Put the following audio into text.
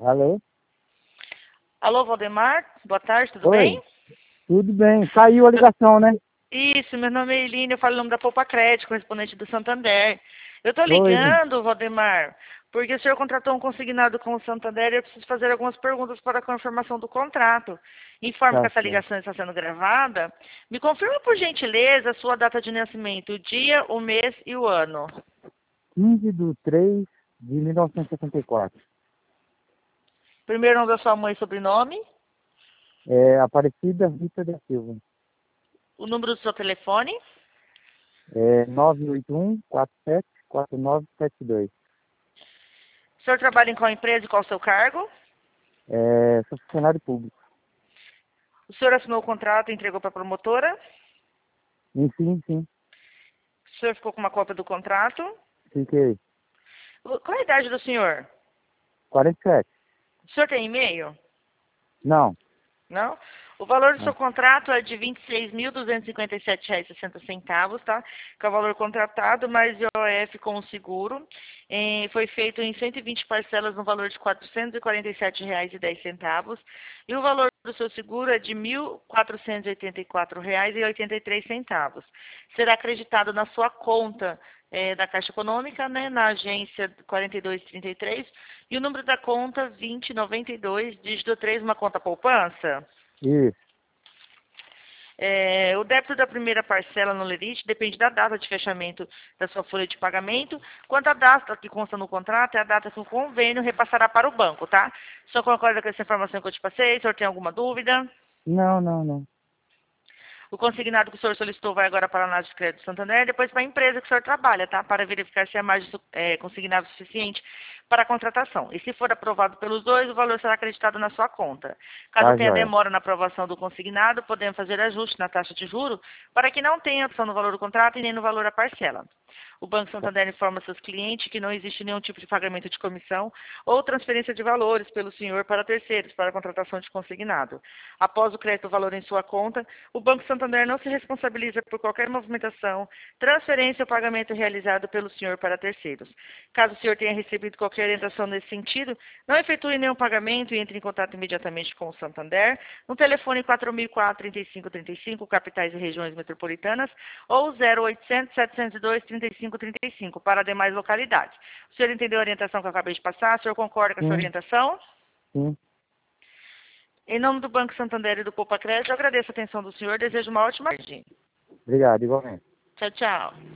Alô? Alô, Valdemar? Boa tarde, tudo Oi, bem? tudo bem. Caiu a ligação, né? Isso, meu nome é Eline, eu falo em nome da Poupa Crédito, correspondente do Santander. Eu estou Oi, Lin. ligando, Valdemar, porque o senhor contratou um consignado com o Santander e eu preciso fazer algumas perguntas para a confirmação do contrato. Informo que Tá essa certo. ligação está sendo gravada. Me confirma, por gentileza, a sua data de nascimento, o dia, o mês e o ano. 15/3/1974. Primeiro nome da sua mãe e sobrenome. É Aparecida Rita da Silva. O número do seu telefone. É 981-474972. O senhor trabalha em qual empresa e qual o seu cargo? É, sou funcionário público. O senhor assinou o contrato e entregou para a promotora? Sim, sim. O senhor ficou com uma cópia do contrato? Fiquei. Qual a idade do senhor? 47. O senhor tem e-mail? Não, Não? O valor do seu não. contrato é de R$ 26.257,60, tá? Que é o valor contratado, mais IOF com o seguro. Foi feito em 120 parcelas no valor de R$ 447,10. E o valor do seu seguro é de R$ 1.484,83. Será acreditado na sua conta da Caixa Econômica, né, na agência 4233, e o número da conta 2092, dígito 3, uma conta poupança. Isso. O débito da primeira parcela no Lerite depende da data de fechamento da sua folha de pagamento. Quanto à data que consta no contrato, é a data que o convênio repassará para o banco, tá? O senhor concorda com essa informação que eu te passei? O senhor tem alguma dúvida? Não, não, não. O consignado que o senhor solicitou vai agora para a análise de crédito Santander e depois para a empresa que o senhor trabalha, tá? Para verificar se a margem consignada suficiente para a contratação. E se for aprovado pelos dois, o valor será acreditado na sua conta. Caso Tá, tenha joia. demora na aprovação do consignado, podemos fazer ajuste na taxa de juro para que não tenha opção no valor do contrato e nem no valor da parcela. O Banco Santander informa seus clientes que não existe nenhum tipo de pagamento de comissão ou transferência de valores pelo senhor para terceiros para a contratação de consignado. Após o crédito do valor em sua conta, o Banco Santander não se responsabiliza por qualquer movimentação, transferência ou pagamento realizado pelo senhor para terceiros. Caso o senhor tenha recebido qualquer orientação nesse sentido, não efetue nenhum pagamento e entre em contato imediatamente com o Santander no telefone 4004-3535, capitais e regiões metropolitanas, ou 0800-702-3535 para demais localidades. O senhor entendeu a orientação que eu acabei de passar? O senhor concorda com essa Sim, orientação? sim. Em nome do Banco Santander e do Poupa Crédito, eu agradeço a atenção do senhor. Desejo uma ótima tarde. Obrigado, igualmente. Tchau, tchau.